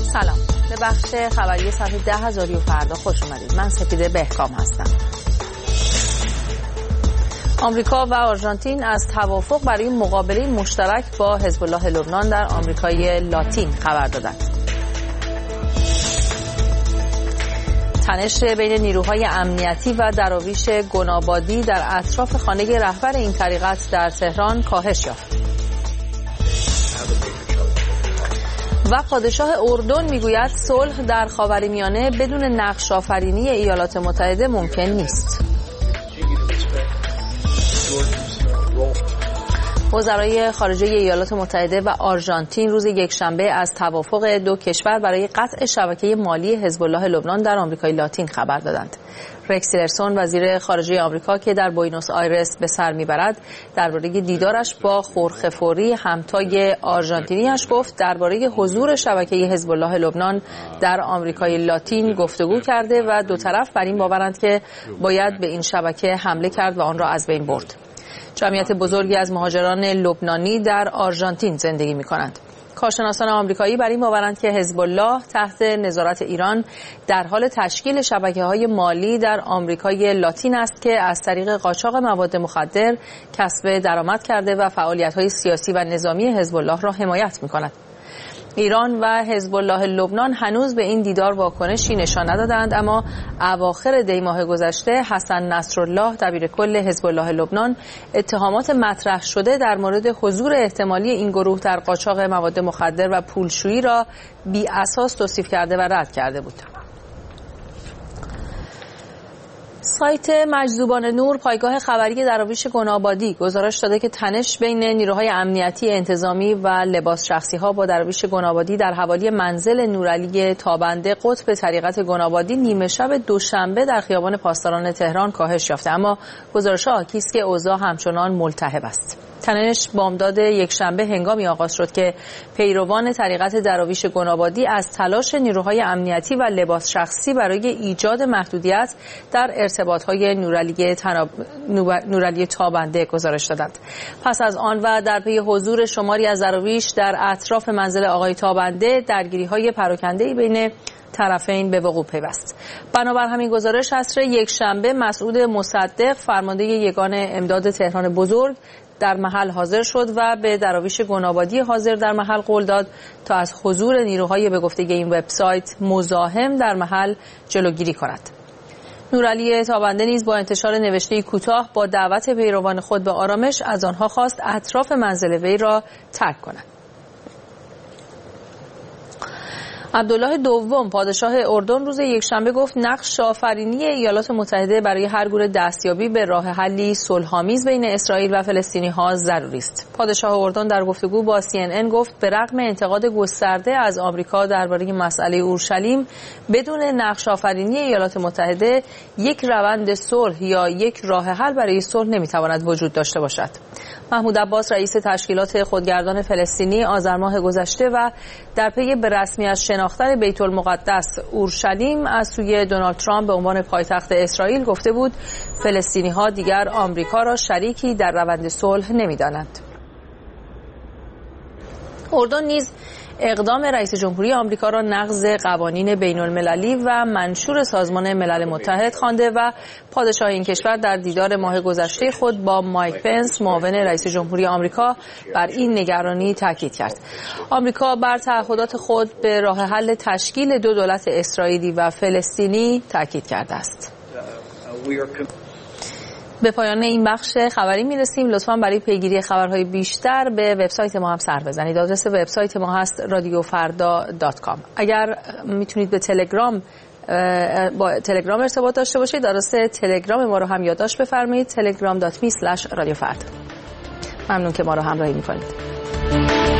سلام، به بخش خبری صفحه 10 رادیو فردا خوش اومدید. من سپیده بهکام هستم. آمریکا و آرژانتین از توافق برای مقابله مشترک با حزب الله لبنان در آمریکای لاتین خبر دادند. تنش بین نیروهای امنیتی و دراویش گنابادی در اطراف خانه رهبر این طریقت در تهران کاهش یافت. و پادشاه اردن میگوید صلح در خاورمیانه بدون نقش آفرینی ایالات متحده ممکن نیست. وزرای خارجه ایالات متحده و آرژانتین روز یکشنبه از توافق دو کشور برای قطع شبکه مالی حزب الله لبنان در آمریکای لاتین خبر دادند. رکس تیلرسون وزیر خارجه آمریکا که در بوئنوس آیرس به سر میبرد درباره دیدارش با خورخه فوری همتای آرژانتینیش گفت درباره حضور شبکه حزب الله لبنان در آمریکای لاتین گفتگو کرده و دو طرف بر این باورند که باید به این شبکه حمله کرد و آن را از بین برد. جمعیت بزرگی از مهاجران لبنانی در آرژانتین زندگی می‌کنند. کارشناسان آمریکایی بر این باورند که حزب الله تحت نظارت ایران در حال تشکیل شبکه‌های مالی در آمریکای لاتین است که از طریق قاچاق مواد مخدر کسب درآمد کرده و فعالیت‌های سیاسی و نظامی حزب الله را حمایت می‌کند. ایران و حزب الله لبنان هنوز به این دیدار واکنشی نشان ندادند، اما اواخر دی ماه گذشته حسن نصرالله دبیرکل حزب الله لبنان اتهامات مطرح شده در مورد حضور احتمالی این گروه در قاچاق مواد مخدر و پولشویی را بی اساس توصیف کرده و رد کرده بود. سایت مجذوبان نور پایگاه خبری دراویش گنابادی گزارش داده که تنش بین نیروهای امنیتی انتظامی و لباس شخصی‌ها با دراویش گنابادی در حوالی منزل نورعلی تابنده قطب طریقت گنابادی نیمه شب دوشنبه در خیابان پاسداران تهران کاهش یافته، اما گزارش‌ها حاکی است که اوضاع همچنان ملتهب است. تنش بامداد یکشنبه هنگامی آغاز شد که پیروان طریقت دراویش گنابادی از تلاش نیروهای امنیتی و لباس شخصی برای ایجاد محدودیت در ارتباط‌های نورعلی تابنده گزارش دادند. پس از آن و در پی حضور شماری از دراویش در اطراف منزل آقای تابنده درگیری‌های پراکنده‌ای بین طرفین به وقوع پیوست. بنابر همین گزارش عصر یکشنبه مسعود مصدق فرمانده یگان امداد تهران بزرگ در محل حاضر شد و به دراویش گنابادی حاضر در محل قول داد تا از حضور نیروهای به گفته این وبسایت مزاحم در محل جلوگیری کند. نورعلی تابنده نیز با انتشار نوشته کوتاه با دعوت پیروان خود به آرامش از آنها خواست اطراف منزل وی را ترک کنند. عبدالله دوم پادشاه اردن روز یکشنبه گفت نقش آفرینی ایالات متحده برای هر گونه دستیابی به راه حلی صلح‌آمیز بین اسرائیل و فلسطینی‌ها ضروری است. پادشاه اردن در گفتگو با CNN گفت به رغم انتقاد گسترده از آمریکا درباره مسئله اورشلیم بدون نقش آفرینی ایالات متحده یک روند صلح یا یک راه حل برای صلح نمی‌تواند وجود داشته باشد. محمود عباس رئیس تشکیلات خودگردان فلسطینی آذر ماه گذشته و در پی به رسمیت شناختن بیت المقدس اورشلیم از سوی دونالد ترامپ به عنوان پایتخت اسرائیل گفته بود فلسطینی‌ها دیگر آمریکا را شریکی در روند صلح نمی‌دانند. اردن نیز اقدام رئیس جمهوری آمریکا را نقض قوانین بین‌المللی و منشور سازمان ملل متحد خوانده و پادشاه این کشور در دیدار ماه گذشته خود با مایک پنس معاون رئیس جمهوری آمریکا بر این نگرانی تاکید کرد. آمریکا بر تعهدات خود به راه حل تشکیل دو دولت اسرائیلی و فلسطینی تاکید کرده است. به پایان این بخش خبری میرسیم. لطفاً برای پیگیری خبرهای بیشتر به وبسایت ما هم سر بزنید. آدرس وبسایت ما هست radiofarda.com. اگر میتونید به با تلگرام ارتباط داشته باشید، آدرس تلگرام ما رو هم یادداشت بفرمایید telegram.me/radiofarda. ممنون که ما رو همراهی میکنید.